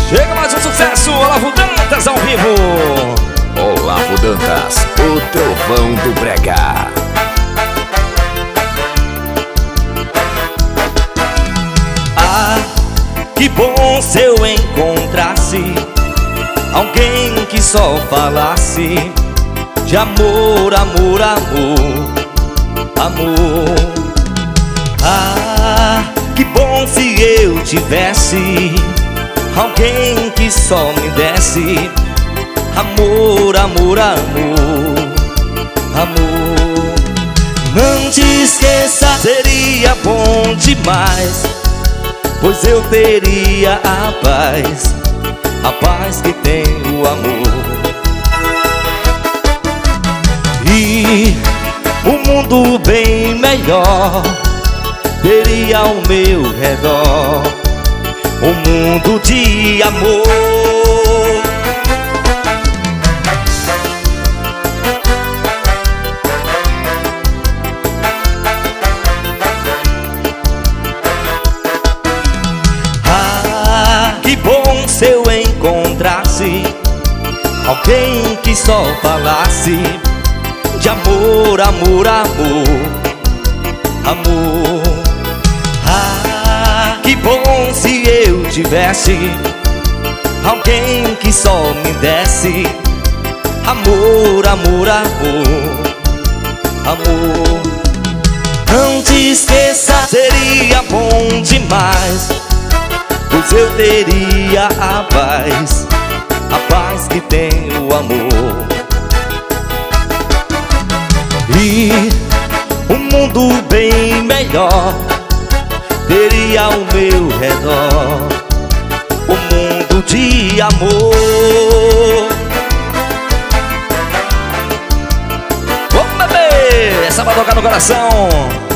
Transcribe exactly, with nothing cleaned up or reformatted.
Chega mais um sucesso, Olavo Dantas ao vivo. Olavo Dantas, o trovão do brega. Ah, que bom se eu encontrasse alguém que só falasse de amor, amor, amor, amor. Ah, que bom se eu tivesse alguém que só me desse amor, amor, amor, amor. Não te esqueça, seria bom demais, pois eu teria a paz, a paz que tem o amor. E um mundo bem melhor teria ao meu redor, um mundo de amor. Ah, que bom se eu encontrasse alguém que só falasse de amor, amor, amor, amor. Ah, que bom se eu tivesse alguém que só me desse amor, amor, amor, amor. Não te esqueça, seria bom demais, pois eu teria a paz, a paz que tem o amor. E um mundo bem melhor teria ao meu redor, um mundo de amor. Vamos beber essa vai tocar no coração.